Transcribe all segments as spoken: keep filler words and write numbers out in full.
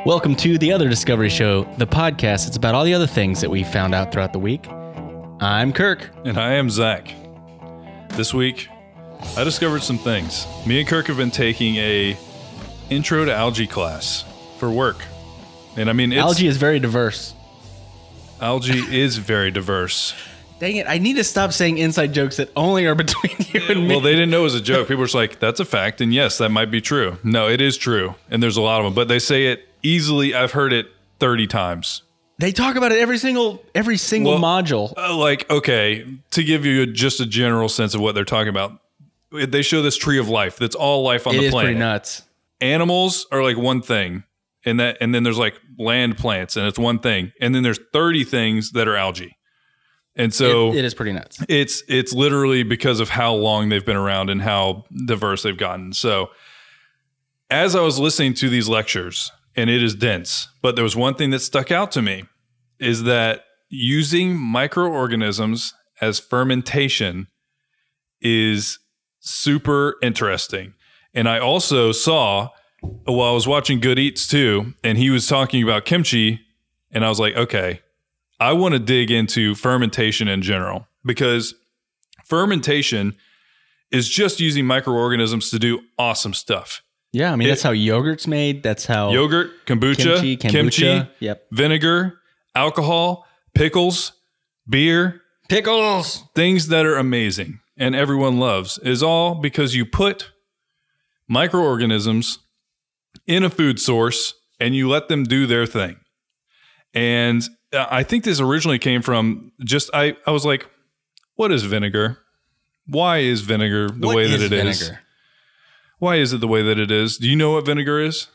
Welcome to The Other Discovery Show, the podcast. It's about all the other things that we found out throughout the week. I'm Kirk. And I am Zach. This week, I discovered some things. Me and Kirk have been taking a intro to algae class for work. And I mean, it's, algae is very diverse. Algae is very diverse. Dang it, I need to stop saying inside jokes that only are between you and me. Well, they didn't know it was a joke. People were just like, that's a fact. And yes, that might be true. No, it is true. And there's a lot of them. But they say it easily. I've heard it thirty times. They talk about it every single every single well, module. Uh, like, okay, to give you a, just a general sense of what they're talking about, they show this tree of life. That's all life on it the is planet. Pretty nuts. Animals are like one thing. And that, and then there's like land plants, and it's one thing. And then there's thirty things that are algae. And so it, it is pretty nuts. It's it's literally because of how long they've been around and how diverse they've gotten. So as I was listening to these lectures, and it is dense, but there was one thing that stuck out to me, is that using microorganisms as fermentation is super interesting. And I also saw, while I was watching Good Eats too, and he was talking about kimchi, and I was like, okay, I want to dig into fermentation in general, because fermentation is just using microorganisms to do awesome stuff. Yeah, I mean, it, that's how yogurt's made. That's how yogurt, kombucha, kimchi, kombucha, kimchi yep. vinegar, alcohol, pickles, beer, pickles, things that are amazing and everyone loves, is all because you put microorganisms in a food source and you let them do their thing. And I think this originally came from just, I, I was like, what is vinegar? Why is vinegar the what way is that it vinegar? is? Why is it the way that it is? Do you know what vinegar is?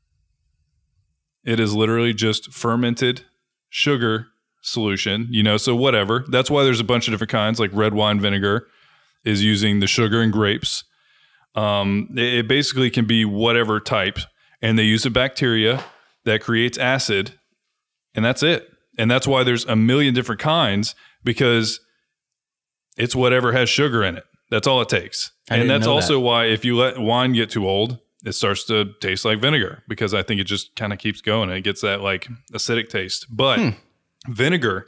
It is literally just fermented sugar solution, you know, so whatever. That's why there's a bunch of different kinds, like red wine vinegar is using the sugar and grapes. Um, it, it basically can be whatever type, and they use a bacteria that creates acid, and that's it. And that's why there's a million different kinds, because it's whatever has sugar in it. That's all it takes. I and didn't that's know also that. why if you let wine get too old, it starts to taste like vinegar, because I think it just kind of keeps going and it gets that like acidic taste. But hmm. vinegar,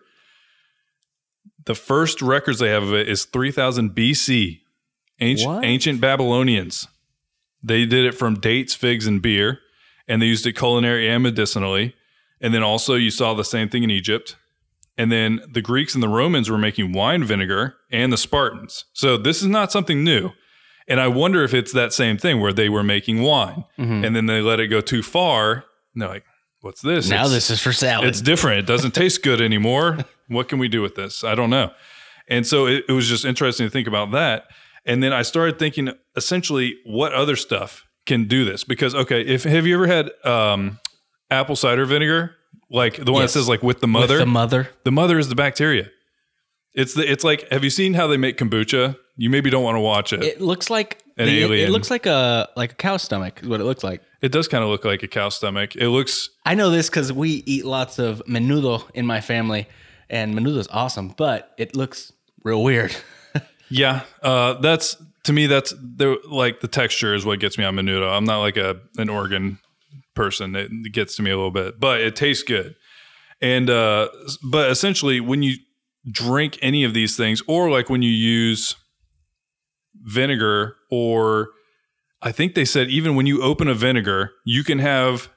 the first records they have of it is three thousand B C. Ancient, ancient Babylonians. They did it from dates, figs, and beer, and they used it culinary and medicinally. And then also you saw the same thing in Egypt. And then the Greeks and the Romans were making wine vinegar, and the Spartans. So this is not something new. And I wonder if it's that same thing where they were making wine, mm-hmm. and then they let it go too far. And they're like, what's this? Now it's, this is for salad. It's different. It doesn't taste good anymore. What can we do with this? I don't know. And so it, it was just interesting to think about that. And then I started thinking, essentially, what other stuff can do this? Because, okay, if have you ever had um, apple cider vinegar? Like the one yes. that says like with the mother? With the mother. The mother is the bacteria. It's the it's like, have you seen how they make kombucha? You maybe don't want to watch it. It looks like an the, alien. It looks like a like a cow stomach is what it looks like. It does kind of look like a cow stomach. It looks. I know this because we eat lots of menudo in my family, and menudo is awesome, but it looks real weird. Yeah, uh, that's to me. That's the like the texture is what gets me on menudo. I'm not like a an organ person. It gets to me a little bit, but it tastes good. And uh, but essentially, when you drink any of these things, or like when you use vinegar, or I think they said even when you open a vinegar, you can have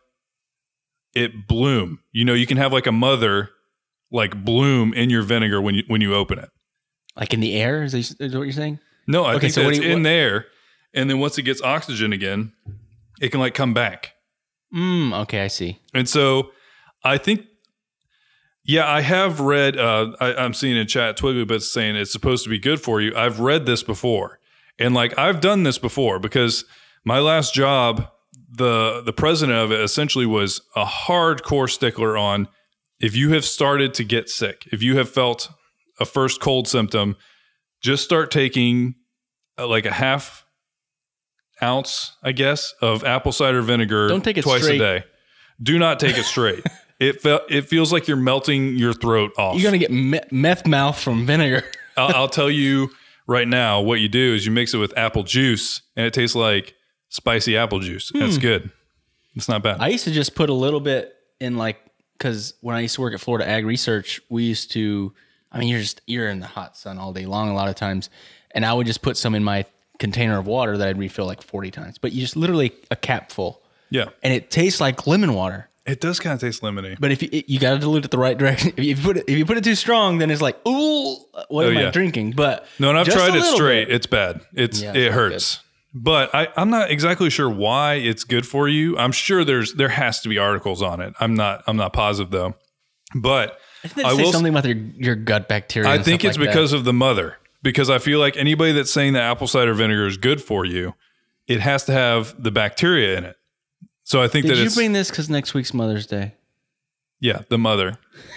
it bloom. You know, you can have like a mother like bloom in your vinegar when you when you open it. Like in the air? Is, that, is that what you're saying? No, I okay, think so that it's you, in what? there, and then once it gets oxygen again, it can like come back. Mm, okay, I see. And so I think, yeah, I have read, uh, I, I'm seeing in chat, Twiggly saying it's supposed to be good for you. I've read this before. And like, I've done this before because my last job, the the president of it essentially was a hardcore stickler on if you have started to get sick, if you have felt a first cold symptom, just start taking uh, like a half ounce, I guess, of apple cider vinegar Don't take it twice straight. a day. Do not take it straight. It fe- it feels like you're melting your throat off. You're going to get me- meth mouth from vinegar. I'll, I'll tell you right now, what you do is you mix it with apple juice, and it tastes like spicy apple juice. And it's good. It's not bad. I used to just put a little bit in, like, because when I used to work at Florida Ag Research, we used to, I mean, you're just, you're in the hot sun all day long a lot of times. And I would just put some in my container of water that I'd refill like forty times. But you just literally a cap full. Yeah. And it tastes like lemon water. It does kind of taste lemony. But if you you got to dilute it the right direction. If you put it if you put it too strong, then it's like, ooh, what Oh, am yeah. I drinking? But No, and I've just tried a it little straight. bit. It's bad. It's Yeah, it it's not hurts. But I, I'm not exactly sure why it's good for you. I'm sure there's there has to be articles on it. I'm not I'm not positive though. But I think I they say will. something about your, your gut bacteria. I and think stuff it's like because that. of the mother. Because I feel like anybody that's saying that apple cider vinegar is good for you, it has to have the bacteria in it. So I think Did that you it's bring this because next week's Mother's Day? yeah, the mother.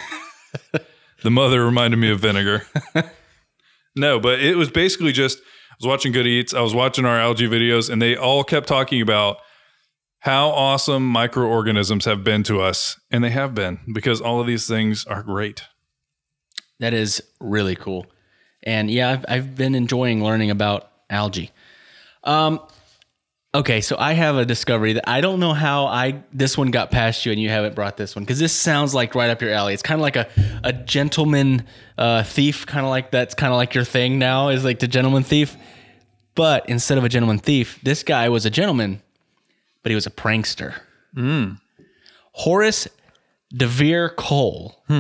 The mother reminded me of vinegar. No, but it was basically just I was watching Good Eats, I was watching our algae videos, and they all kept talking about how awesome microorganisms have been to us, and they have been because all of these things are great. That is really cool. And yeah, I've, I've been enjoying learning about algae. Um, okay, so I have a discovery that I don't know how I this one got past you and you haven't brought this one because this sounds like right up your alley. It's kind of like a, a gentleman uh, thief, kind of like that's kind of like your thing now is like the gentleman thief. But instead of a gentleman thief, this guy was a gentleman, but he was a prankster. Mm. Horace DeVere Cole. Hmm.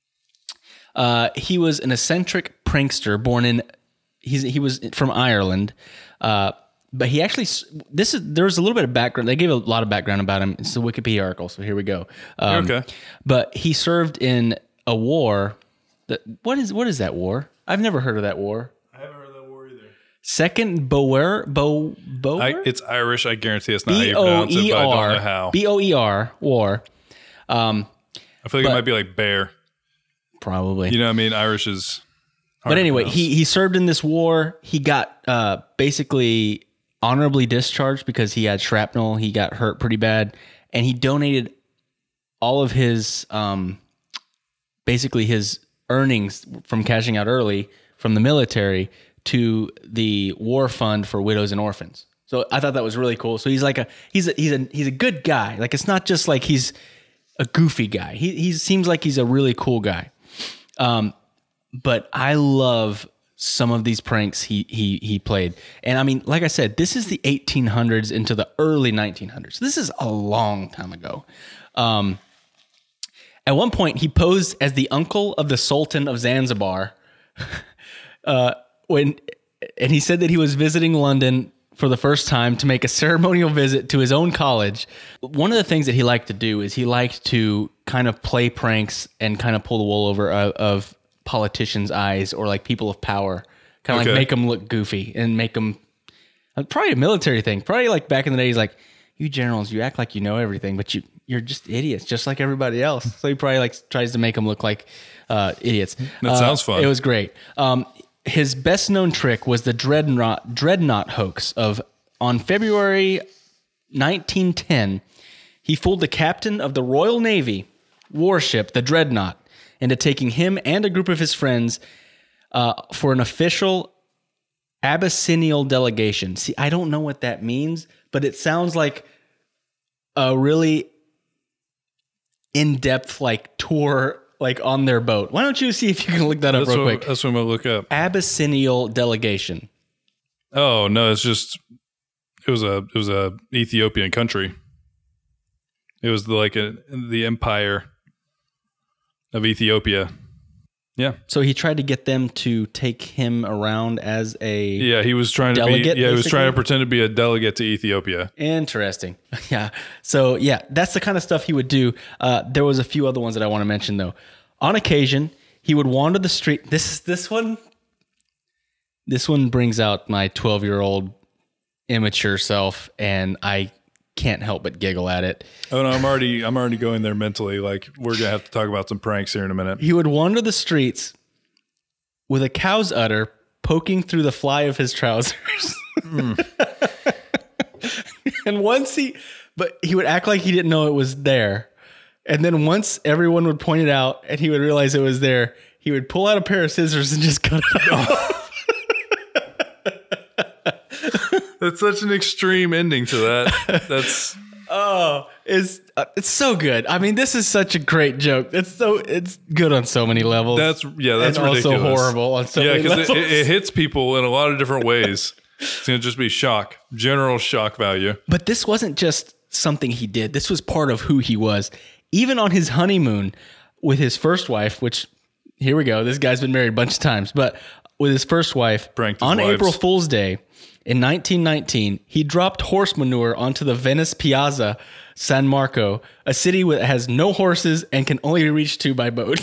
Uh, he was an eccentric prankster born in, he's, he was from Ireland. Uh, but he actually, this is, there's a little bit of background. They gave a lot of background about him. It's a Wikipedia article. So here we go. Um, Okay. But he served in a war. That, what is, what is that war? I've never heard of that war. I haven't heard that war either. Second Boer, Bo, Boer? I, it's Irish. I guarantee it's not how B you O pronounce it, E but I don't know R, how. B O E R, war. Um, I feel like but- it might be like bear. probably. You know what I mean? Irish is hard But to anyway, pronounce. he he served in this war. He got uh, basically honorably discharged because he had shrapnel. He got hurt pretty bad, and he donated all of his um, basically his earnings from cashing out early from the military to the war fund for widows and orphans. So I thought that was really cool. So he's like a he's a he's a he's a good guy. Like it's not just like he's a goofy guy. He he seems like he's a really cool guy. Um, but I love some of these pranks he he he played. And I mean, like I said, this is the eighteen hundreds into the early nineteen hundreds. This is a long time ago. Um, at one point, he posed as the uncle of the Sultan of Zanzibar. uh, when and he said that he was visiting London for the first time to make a ceremonial visit to his own college. One of the things that he liked to do is he liked to kind of play pranks and kind of pull the wool over of, of politicians' eyes or like people of power, kind of Okay. like make them look goofy and make them uh, probably a military thing. Probably like back in the day, he's like, you generals, you act like you know everything, but you, you're just idiots, just like everybody else. So he probably like tries to make them look like uh, idiots. That Uh, sounds fun. It was great. Um, his best known trick was the dreadnought dreadnought hoax of on February nineteen ten. He fooled the captain of the Royal Navy warship, the Dreadnought, into taking him and a group of his friends uh, for an official Abyssinial delegation. See, I don't know what that means, but it sounds like a really in-depth like tour like on their boat. Why don't you see if you can look that up That's real what, quick? that's what I'm going to look up. Abyssinial delegation. Oh, no, it's just, it was a, it was a Ethiopian country. It was the, like a, the empire of Ethiopia. Yeah. So he tried to get them to take him around as a Yeah. He was trying to Delegate, be, yeah, he was trying to basically? pretend to be a delegate to Ethiopia. Interesting. Yeah. So yeah, that's the kind of stuff he would do. Uh, there was a few other ones that I want to mention though. On occasion, he would wander the street. This is this one. This one brings out my twelve-year-old immature self, and I can't help but giggle at it. Oh no, I'm already, I'm already going there mentally. Like we're going to have to talk about some pranks here in a minute. He would wander the streets with a cow's udder poking through the fly of his trousers. Mm. And once he, but he would act like he didn't know it was there. And then once everyone would point it out and he would realize it was there, he would pull out a pair of scissors and just cut it off. That's such an extreme ending to that. That's Oh, is uh, it's so good. I mean, this is such a great joke. It's so it's good on so many levels. That's yeah, that's and ridiculous. Also horrible on so yeah, many levels. Yeah, because it, it hits people in a lot of different ways. It's gonna just be shock, general shock value. But this wasn't just something he did. This was part of who he was. Even on his honeymoon with his first wife, which here we go. This guy's been married a bunch of times, but with his first wife, Pranked his on wives. April Fool's Day in nineteen nineteen, he dropped horse manure onto the Venice Piazza San Marco, a city that has no horses and can only be reached to by boat.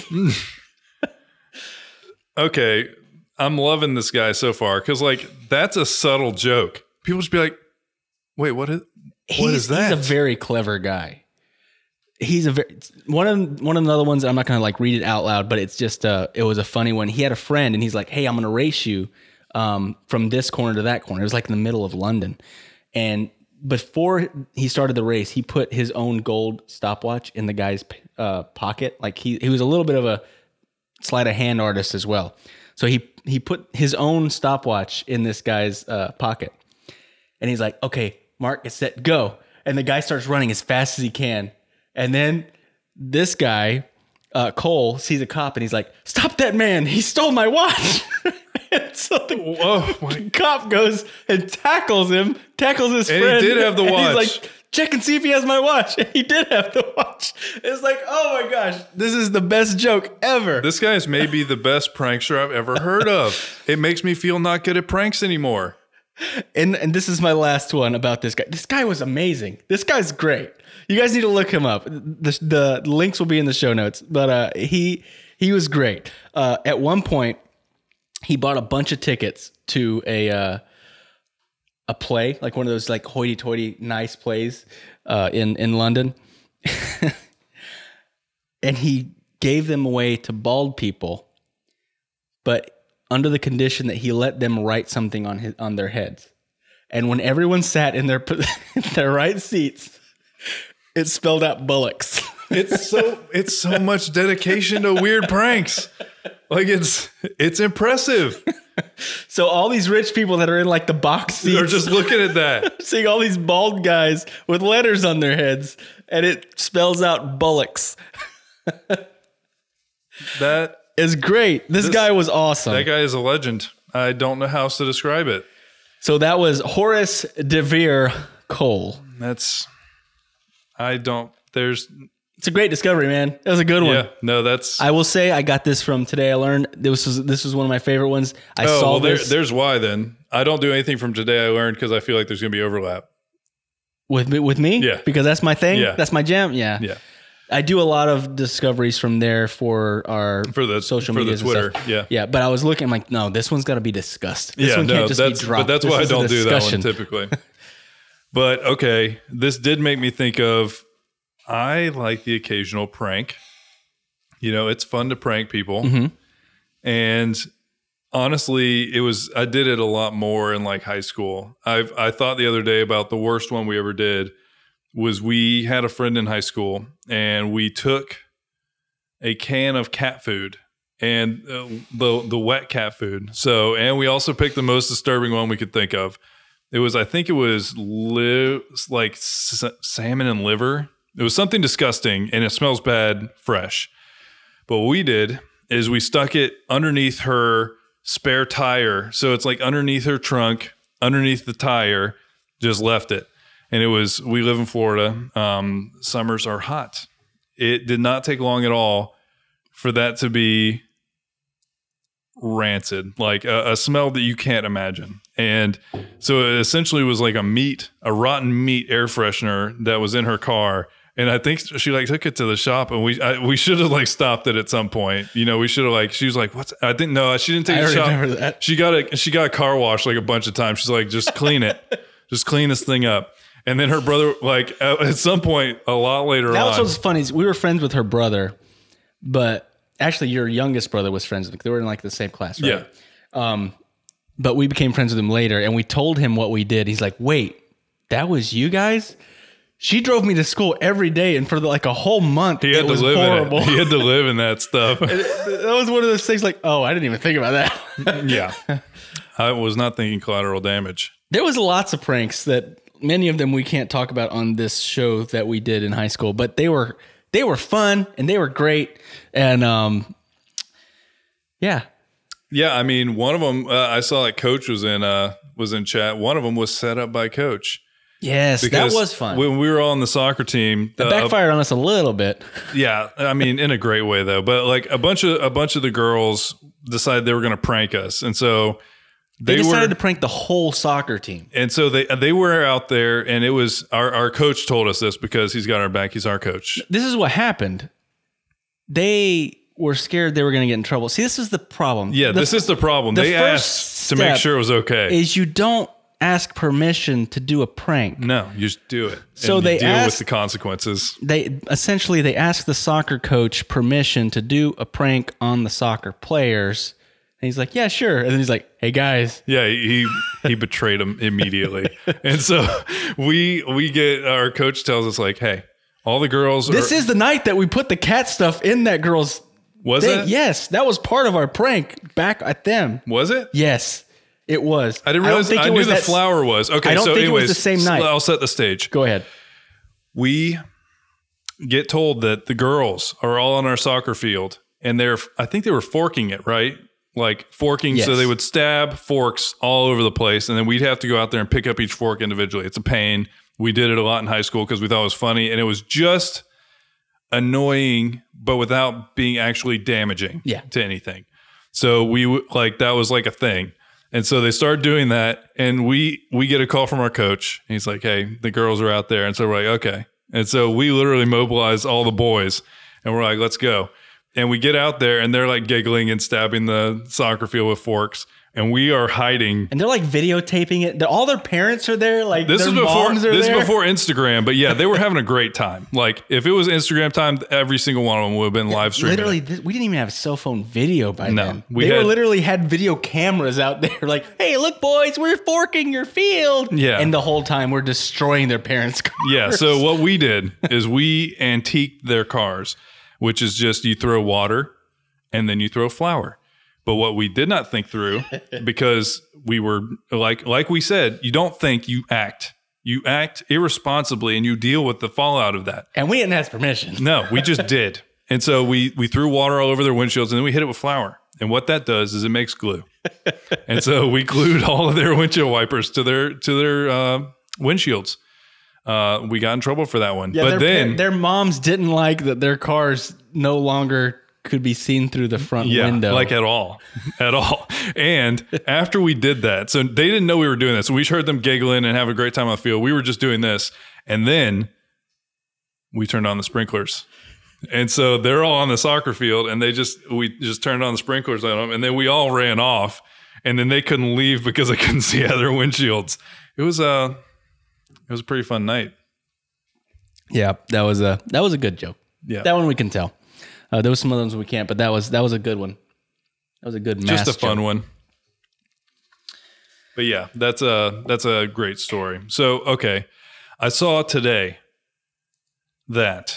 Okay, I'm loving this guy so far because, like, that's a subtle joke. People just be like, "Wait, what is what he's, is that?" He's a very clever guy. He's a very one of one of the other ones. I'm not going to like read it out loud, but it's just uh, it was a funny one. He had a friend, and he's like, "Hey, I'm going to race you um, from this corner to that corner." It was like in the middle of London, and before he started the race, he put his own gold stopwatch in the guy's uh, pocket. Like he he was a little bit of a sleight of hand artist as well. So he he put his own stopwatch in this guy's uh, pocket, and he's like, "Okay, Mark, get set, go!" And the guy starts running as fast as he can. And then this guy, uh, Cole, sees a cop and he's like, "Stop that man. He stole my watch." And so the Whoa, my- cop goes and tackles him, tackles his And he friend. did have the and watch. He's like, "Check and see if he has my watch." And he did have the watch. It's like, oh my gosh, this is the best joke ever. This guy is maybe the best prankster I've ever heard of. It makes me feel not good at pranks anymore. And and this is my last one about this guy. This guy was amazing. This guy's great. You guys need to look him up. The, the links will be in the show notes. But uh, he he was great. Uh, at one point, he bought a bunch of tickets to a uh, a play, like one of those like hoity-toity nice plays uh, in in London, and he gave them away to bald people, but under the condition that he let them write something on his on their heads. And when everyone sat in their in their right seats, it spelled out bullocks. It's so it's so much dedication to weird pranks. Like it's it's impressive. So all these rich people that are in like the box seats They're just looking at that. seeing all these bald guys with letters on their heads, and it spells out bullocks. That It's great. This, This- guy was awesome. that guy is a legend. I don't know how else to describe it. So that was Horace de Vere Cole. That's I don't there's It's a great discovery, man. That was a good one. yeah, no, that's I will say I got this from Today I Learned. This was this was one of my favorite ones. I oh, saw well, there, this there's why then. I don't do anything from Today I Learned because I feel like there's going to be overlap. with me, with me. Yeah. because that's my thing. Yeah. That's my jam. Yeah, Yeah. I do a lot of discoveries from there for our For the social for media. the Twitter. Yeah. yeah. But I was looking, I'm like, no, this one's got to be discussed. This yeah, one no, can't just that's be dropped. but that's This why I is a don't do that one discussion. typically. But okay, this did make me think of I like the occasional prank. You know, it's fun to prank people. Mhm. And honestly, it was I did it a lot more in like high school. I've I thought the other day about the worst one we ever did was we had a friend in high school and we took a can of cat food and uh, the the wet cat food. So, and we also picked the most disturbing one we could think of. It was, I think it was li- like s- salmon and liver. It was something disgusting and it smells bad fresh. But what we did is we stuck it underneath her spare tire. So it's like underneath her trunk, underneath the tire, just left it. And it was, we live in Florida. Um, summers are hot. It did not take long at all for that to be rancid, like a, a smell that you can't imagine. And so it essentially was like a meat, a rotten meat air freshener that was in her car. And I think she like took it to the shop, and we I, we should have like stopped it at some point. You know, we should have like she was like, "What's?" I didn't know. She didn't take I it to the shop. remember that. She got a she got a car wash like a bunch of times. She's like, "Just clean it, just clean this thing up." And then her brother, like at at some point, a lot later That on, was what's funny. Is we were friends with her brother, but actually, your youngest brother was friends with. They were in like the same class, right? yeah, Um, but we became friends with him later, and we told him what we did. He's like, "Wait, that was you guys?" She drove me to school every day, and for like a whole month, he had it to was live horrible. in it. He had to live in that stuff. That was one of those things. Like, oh, I didn't even think about that. Yeah, I was not thinking collateral damage. There was lots of pranks that many of them we can't talk about on this show that we did in high school, but they were they were fun and they were great. And um, yeah, yeah. I mean, one of them uh, I saw that Coach was in uh, was in chat. One of them was set up by Coach. Yes, that was fun. When we were all on the soccer team, it uh, backfired on us a little bit. Yeah, I mean, in a great way though. But like a bunch of a bunch of the girls decided they were going to prank us, and so they, they decided were, to prank the whole soccer team. And so they they were out there, and it was our our coach told us this because he's got our back. He's our coach. This is what happened. They were scared they were going to get in trouble. See, this is the problem. Yeah, the, this is the problem. The they asked to make sure it was okay. Is you don't ask permission to do a prank. No, you just do it. So and they you deal asked, with the consequences. They essentially they asked the soccer coach permission to do a prank on the soccer players. And he's like, "Yeah, sure." And then he's like, "Hey guys." Yeah, he he betrayed them immediately. And so we we get our coach tells us like, "Hey, all the girls This are, is the night that we put the cat stuff in that girl's Was thing. it? Yes, that was part of our prank back at them. Was it? Yes. It was. I didn't realize. I, I it knew was the that, flower was okay. I don't so think anyways, it was the same night. I'll set the stage. Go ahead. We get told that the girls are all on our soccer field, and they're. I think they were forking it, right? Like forking, Yes. so they would stab forks all over the place, and then we'd have to go out there and pick up each fork individually. It's a pain. We did it a lot in high school because we thought it was funny, and it was just annoying, but without being actually damaging Yeah. to anything. So we w- like that was like a thing. And so they start doing that, and we we get a call from our coach. He's like, "Hey, the girls are out there." And so we're like, "Okay." And so we literally mobilize all the boys, and we're like, "Let's go." And we get out there, and they're like giggling and stabbing the soccer field with forks, and we are hiding. And they're like videotaping it. They're, all their parents are there. Like This their is before moms are this there. is before Instagram, but yeah, they were having a great time. Like if it was Instagram time, every single one of them would have been live streaming. Literally, it. th- we didn't even have cell phone video by No, then. we they had- were literally had video cameras out there. Like, hey, look, boys, we're forking your field. Yeah. And the whole time we're destroying their parents' cars. Yeah. So what we did is we antiqued their cars, which is just you throw water and then you throw flour. But what we did not think through, because we were like like we said, you don't think, you act. You act irresponsibly and you deal with the fallout of that. And we didn't ask permission. No, we just did. And so we we threw water all over their windshields, and then we hit it with flour. And what that does is it makes glue. And so we glued all of their windshield wipers to their to their uh, windshields. Uh, we got in trouble for that one. Yeah, but their, then pa- their moms didn't like that their cars no longer could be seen through the front yeah, window. like at all, at all. And after we did that, so they didn't know we were doing this. So we heard them giggling and have a great time on the field. We were just doing this. And then we turned on the sprinklers. And so they're all on the soccer field, and they just, we just turned on the sprinklers on them, and then we all ran off, and then they couldn't leave because they couldn't see out of their windshields. It was a, it was a pretty fun night. Yeah, that was a that was a good joke. Yeah. That one we can tell. Uh, there was some others we can't, but that was that was a good one. That was a good mass Just a fun joke. one. But yeah, that's a that's a great story. So, okay. I saw today that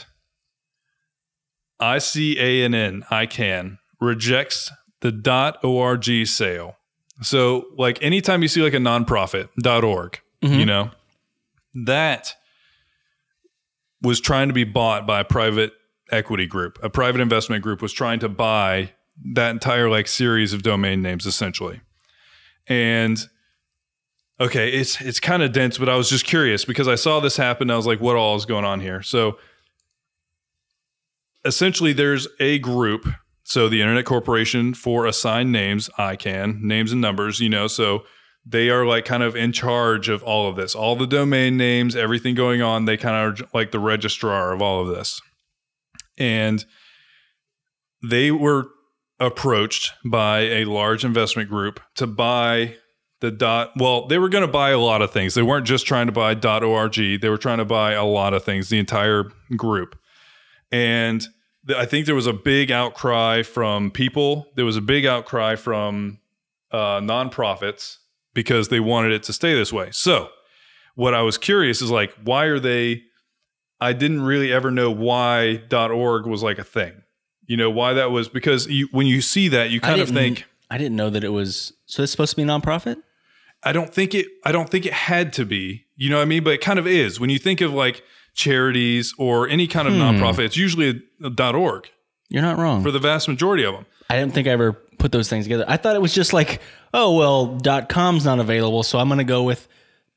I C A N N, ICANN, rejects the .org sale. So, like anytime you see like a nonprofit, .org, Mm-hmm. you know, that was trying to be bought by a private equity group. A private investment group was trying to buy that entire like series of domain names essentially. And okay, it's it's kind of dense, but I was just curious because I saw this happen. And I was like, what all is going on here? So essentially there's a group. So the Internet Corporation for Assigned Names, ICANN, names and numbers, you know, so they are like kind of in charge of all of this, all the domain names, everything going on. They kind of are like the registrar of all of this. And they were approached by a large investment group to buy the dot. Well, they were going to buy a lot of things. They weren't just trying to buy .org. They were trying to buy a lot of things, the entire group. And th- I think there was a big outcry from people. There was a big outcry from uh, nonprofits because they wanted it to stay this way. So what I was curious is like, why are they... I didn't really ever know why .org was like a thing. You know, why that was, because you, when you see that, you kind of think, I didn't know that it was, so it's supposed to be a nonprofit? I don't think it, I don't think it had to be. You know what I mean? But it kind of is. When you think of like charities or any kind of hmm. nonprofit, it's usually a .org. You're not wrong. For the vast majority of them. I didn't think I ever put those things together. I thought it was just like, oh, well, .com's not available, so I'm going to go with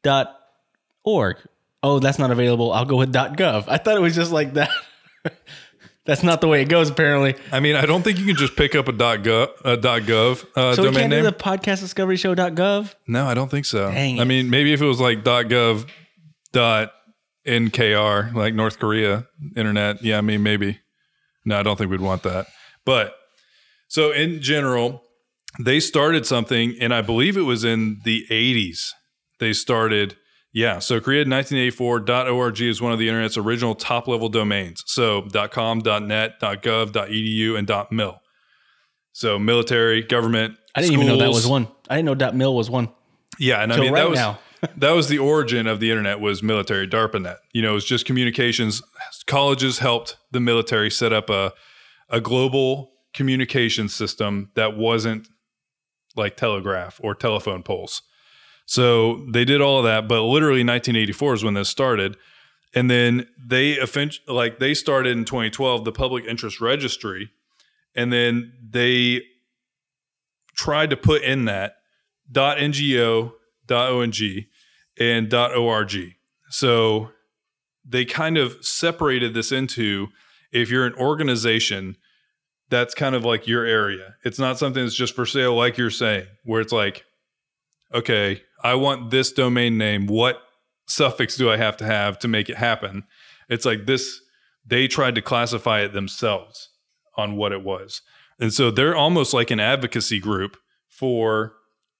.org. Oh, that's not available. I'll go with .gov. I thought it was just like that. That's not the way it goes, apparently. I mean, I don't think you can just pick up a .gov, a .gov uh, so domain name. So we can't do the podcast discovery show .gov? No, I don't think so. Dang it. I mean, maybe if it was like .gov dot N K R, like North Korea internet. Yeah, I mean, maybe. No, I don't think we'd want that. But so in general, they started something, and I believe it was in the eighties. They started... Yeah, so created in nineteen eighty-four, .org is one of the internet's original top-level domains. So .com, .net, .gov, .edu, and .mil. So military, government, I didn't schools. even know that was one. I didn't know .mil was one. Yeah, and I Till mean, right that was now. that was the origin of the internet was military, DARPANET. You know, it was just communications. Colleges helped the military set up a a global communication system that wasn't like telegraph or telephone poles. So they did all of that, but literally nineteen eighty-four is when this started. And then they like they started in twenty twelve, the Public Interest Registry. And then they tried to put in that .ngo, .ong, and .org. So they kind of separated this into, if you're an organization, that's kind of like your area. It's not something that's just for sale, like you're saying, where it's like, okay, I want this domain name. What suffix do I have to have to make it happen? It's like this, they tried to classify it themselves on what it was. And so they're almost like an advocacy group for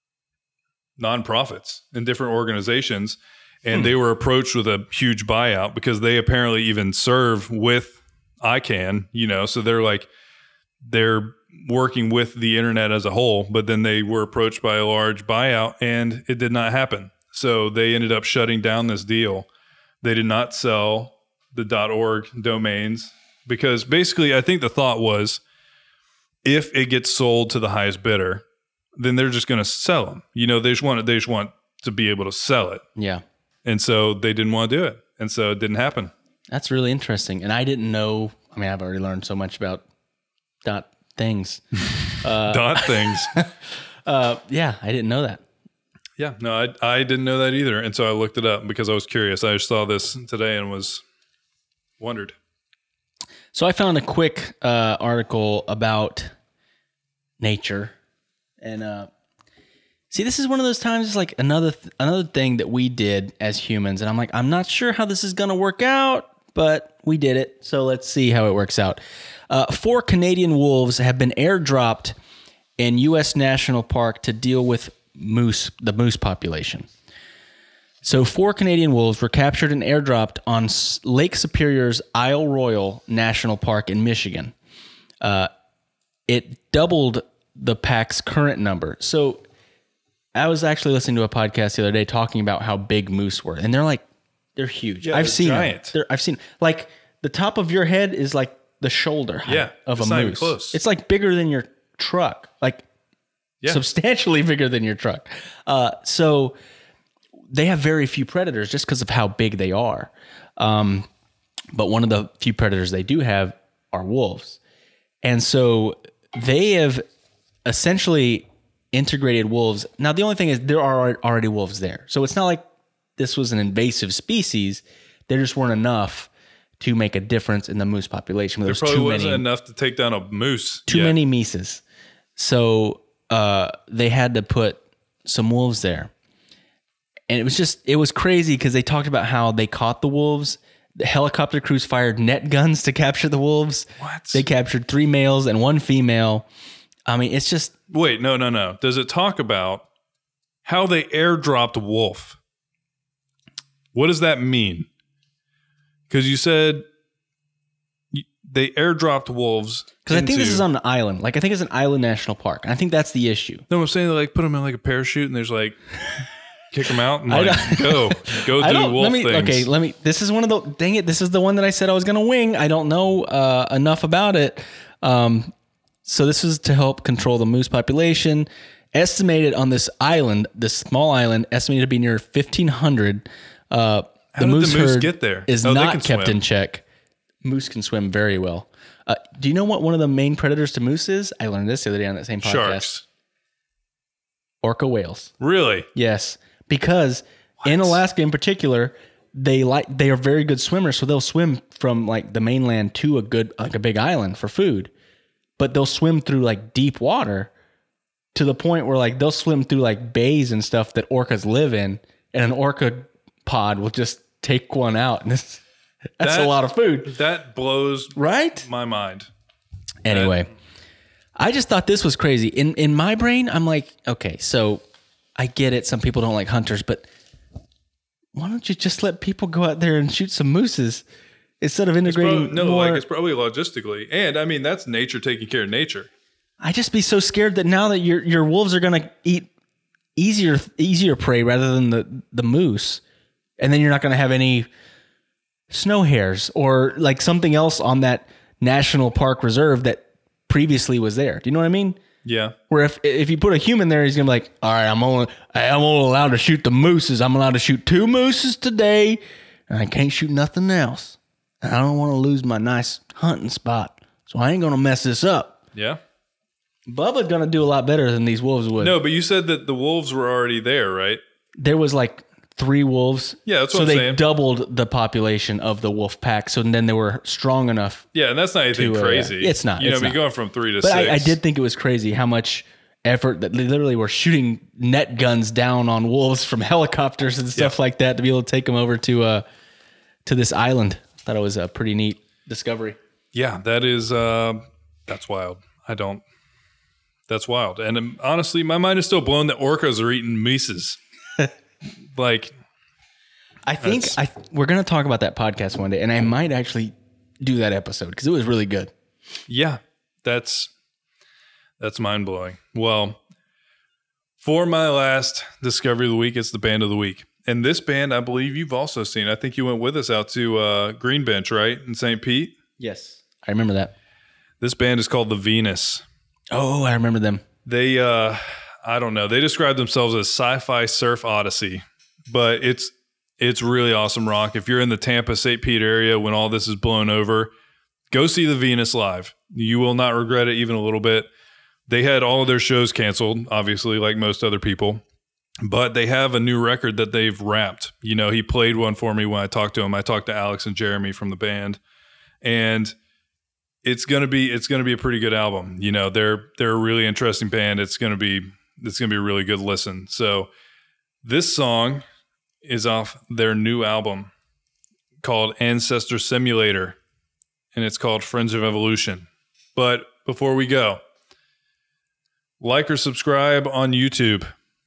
nonprofits and different organizations. And hmm. they were approached with a huge buyout because they apparently even serve with I CANN, you know, so they're like, they're working with the internet as a whole, but then they were approached by a large buyout and it did not happen. So they ended up shutting down this deal. They did not sell the .org domains because basically I think the thought was if it gets sold to the highest bidder, then they're just going to sell them. You know, they just want they just want to be able to sell it. Yeah. And so they didn't want to do it. And so it didn't happen. That's really interesting. And I didn't know, I mean, I've already learned so much about dot things. Uh, dot things. uh, yeah, I didn't know that. Yeah, no, I I didn't know that either. And so I looked it up because I was curious. I just saw this today and was wondered. So I found a quick uh, article about nature. And uh, see, this is one of those times, it's like another th- another thing that we did as humans. And I'm like, I'm not sure how this is going to work out, but we did it. So let's see how it works out. Uh, four Canadian wolves have been airdropped in U S National Park to deal with moose, the moose population. So four Canadian wolves were captured and airdropped on Lake Superior's Isle Royal National Park in Michigan. Uh, it doubled the pack's current number. So I was actually listening to a podcast the other day talking about how big moose were, and they're like, they're huge. Yeah, I've they're seen giant. them. They're, I've seen like the top of your head is like the shoulder height yeah, of a it's not even moose. close. It's like bigger than your truck, like yeah. substantially bigger than your truck. Uh, so they have very few predators just because of how big they are. Um, but one of the few predators they do have are wolves. And so they have essentially integrated wolves. Now, the only thing is there are already wolves there. So it's not like this was an invasive species. There just weren't enough to make a difference in the moose population. There There's probably too wasn't many, enough to take down a moose. Too yet. many Mises. So uh, they had to put some wolves there. And it was just, it was crazy because they talked about how they caught the wolves. The helicopter crews fired net guns to capture the wolves. What? They captured three males and one female. I mean, it's just... Wait, no, no, no. Does it talk about how they airdropped a wolf? What does that mean? Because you said they airdropped wolves. Because I think this is on an island. Like, I think it's an island national park. And I think that's the issue. No, I'm saying they like put them in like a parachute and there's like... Kick them out and like, go, go do wolf let me, things. Okay, let me, this is one of the, dang it, this is the one that I said I was going to wing. I don't know uh, enough about it. Um, so this is to help control the moose population. Estimated on this island, this small island, estimated to be near fifteen hundred Uh, How the did moose the moose herd get there? is Oh, they not can kept swim. in check. Moose can swim very well. Uh, do you know what one of the main predators to moose is? I learned this the other day on that same podcast. Sharks. Orca whales. Really? Yes, because in Alaska in particular, they like they are very good swimmers, so they'll swim from like the mainland to a good like a big island for food, but they'll swim through like deep water to the point where like they'll swim through like bays and stuff that orcas live in, and an orca pod will just take one out, and this, that's That- a lot of food, That blows right? my mind. Anyway, I just thought this was crazy. In in my brain, I'm like, okay, so I get it. Some people don't like hunters, but why don't you just let people go out there and shoot some mooses instead of integrating Bro, no, more? like it's probably logistically, and I mean that's nature taking care of nature. I just be so scared that now that your your wolves are gonna eat easier easier prey rather than the the moose, and then you're not gonna have any snow hares or like something else on that national park reserve that previously was there. Do you know what I mean? Yeah. Where if if you put a human there, he's gonna be like, all right, I'm only I'm only allowed to shoot the mooses. I'm allowed to shoot two mooses today, and I can't shoot nothing else. And I don't want to lose my nice hunting spot, so I ain't gonna mess this up. Yeah. Bubba's gonna do a lot better than these wolves would. No, but you said that the wolves were already there, right? There was like three wolves. Yeah, that's what so I'm they saying. doubled the population of the wolf pack. So then they were strong enough. Yeah, and that's not anything To, uh, crazy. it's not, You know, it's I mean, not. going from three to But six. I, I did think it was crazy how much effort that they literally were shooting net guns down on wolves from helicopters and stuff Yeah. like that to be able to take them over to uh to this island. Thought it was a pretty neat discovery. Yeah, that is uh, that's wild. I don't. That's wild. And um, honestly, my mind is still blown that orcas are eating mooses. Like, I think That's- I we're gonna talk about that podcast one day, and I might actually do that episode because it was really good. yeah, that's that's mind blowing. Well, for my last discovery of the week, it's the band of the week, and this band I believe you've also seen. I think you went with us out to uh, Green Bench, right, in Saint Pete. Yes, I remember that. This band is called the Venus. Oh, I remember them. They, uh, I don't know, they describe themselves as sci-fi surf odyssey, but it's it's really awesome rock. If you're in the Tampa, Saint Pete area when all this is blown over, go see the Venus live. You will not regret it even a little bit. They had all of their shows canceled, obviously, like most other people, but they have a new record that they've wrapped. You know, he played one for me when I talked to him. I talked to Alex and Jeremy from the band, and it's gonna be it's gonna be a pretty good album. You know, they're they're a really interesting band. It's gonna be it's gonna be a really good listen. So this song is off their new album called Ancestor Simulator, and it's called Friends of Evolution. But before we go, like or subscribe on YouTube.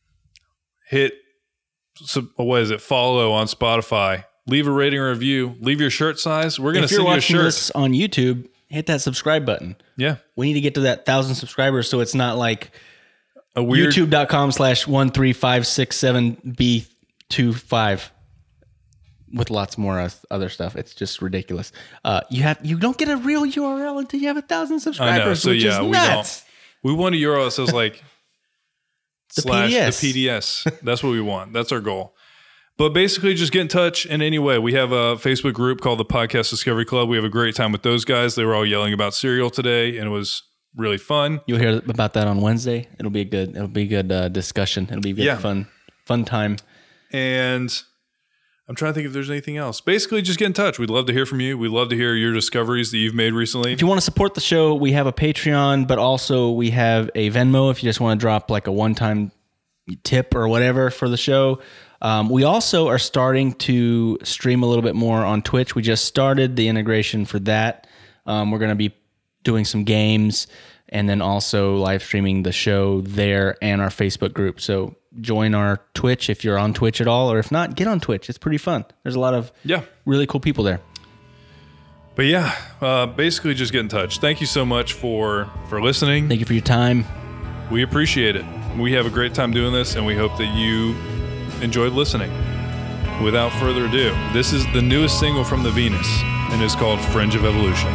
Hit sub, what is it? Follow on Spotify. Leave a rating or review. Leave your shirt size. We're gonna If you're send you a watching shirt. this on YouTube, hit that subscribe button. Yeah, We need to get to that thousand subscribers so it's not like a weird. youtube.com slash one three five six seven B two five with lots more uh, other stuff. It's just ridiculous. Uh, you have you don't get a real U R L until you have a thousand subscribers. I know. So which yeah, is we nuts. don't. We want a U R L that says like The slash P D S. the P D S. That's what we want. That's our goal. But basically, just get in touch in any way. We have a Facebook group called the Podcast Discovery Club. We have a great time with those guys. They were all yelling about cereal today, and it was really fun. You'll hear about that on Wednesday. It'll be a good. It'll be a good uh, discussion. It'll be a good Yeah. fun fun time. And I'm trying to think if there's anything else. Basically, just get in touch. We'd love to hear from you. We'd love to hear your discoveries that you've made recently. If you want to support the show, we have a Patreon, but also we have a Venmo if you just want to drop like a one-time tip or whatever for the show. Um, we also are starting to stream a little bit more on Twitch. We just started the integration for that. Um, we're going to be doing some games and then also live streaming the show there and our Facebook group. So join our Twitch if you're on Twitch at all, or if not, get on Twitch. It's pretty fun. There's a lot of Yeah. really cool people there. But yeah, uh, basically just get in touch. Thank you so much for, for listening. Thank you for your time. We appreciate it. We have a great time doing this, and we hope that you enjoyed listening. Without further ado, this is the newest single from the Venus, and it's called Fringe of Evolution.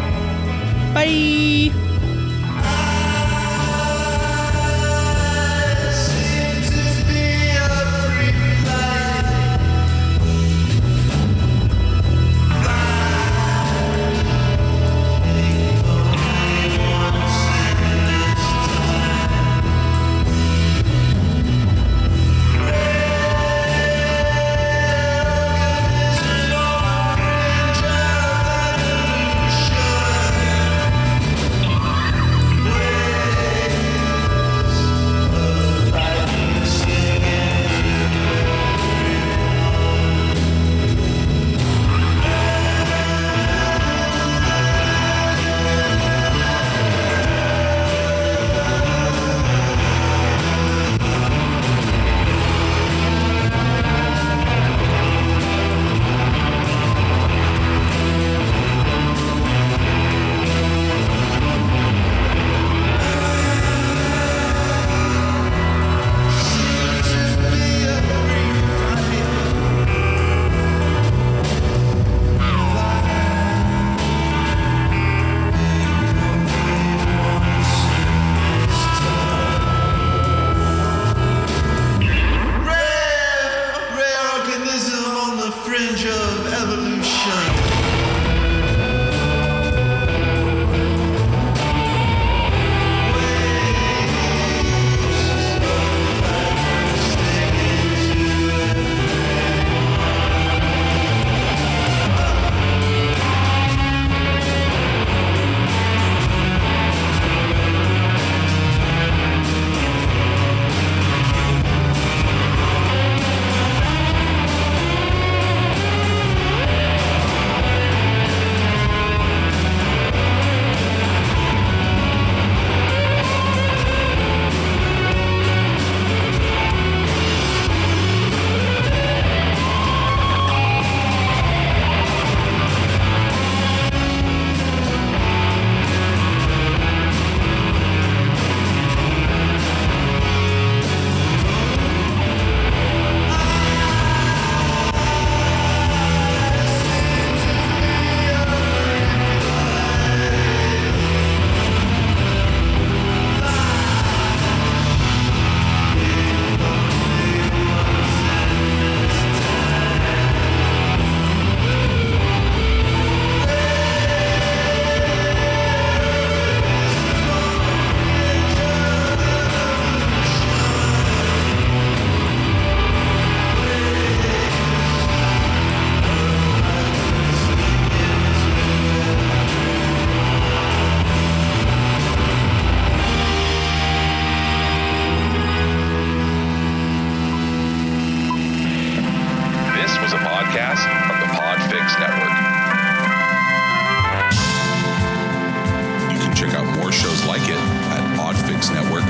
Bye. Network.